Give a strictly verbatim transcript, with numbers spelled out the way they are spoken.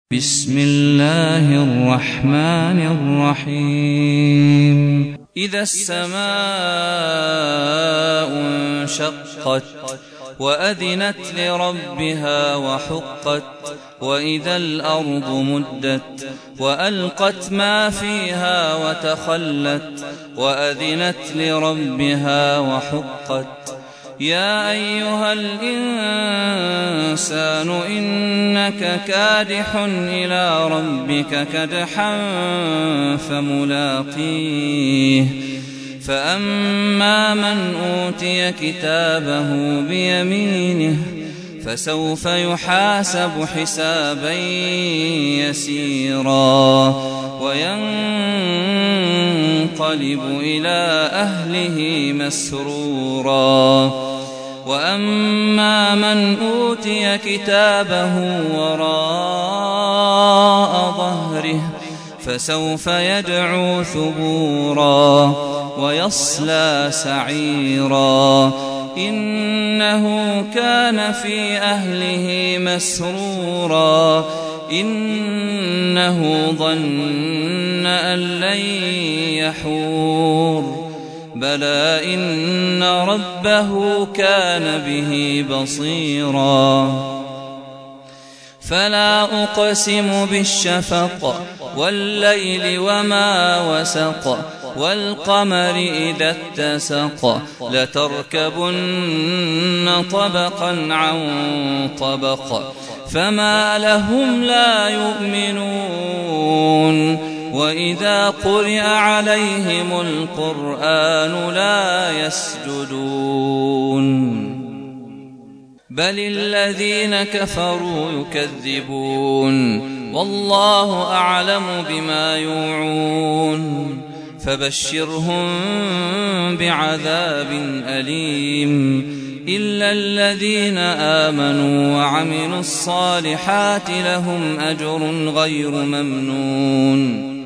بسم الله الرحمن الرحيم إذا السماء انشقت وأذنت لربها وحقت وإذا الأرض مدت وألقت ما فيها وتخلت وأذنت لربها وحقت يا أيها الإنسان إنك كادح إلى ربك كدحا فملاقيه فأما من أوتي كتابه بيمينه فسوف يحاسب حسابا يسيرا وينقلب إلى أهله مسرورا وأما من أوتي كتابه وراء ظهره فسوف يدعو ثبورا ويصلى سعيرا إنه كان في أهله مسرورا إنه ظن أن لن يحور بلى إن ربه كان به بصيرا فلا أقسم بالشفق والليل وما وسق والقمر إذا اتسق لتركبن طبقا عن طبق فما لهم لا يؤمنون وإذا قرئ عليهم القرآن لا يسجدون بل الذين كفروا يكذبون والله أعلم بما يوعون فبشرهم بعذاب أليم إلا الذين آمنوا وعملوا الصالحات لهم أجر غير ممنون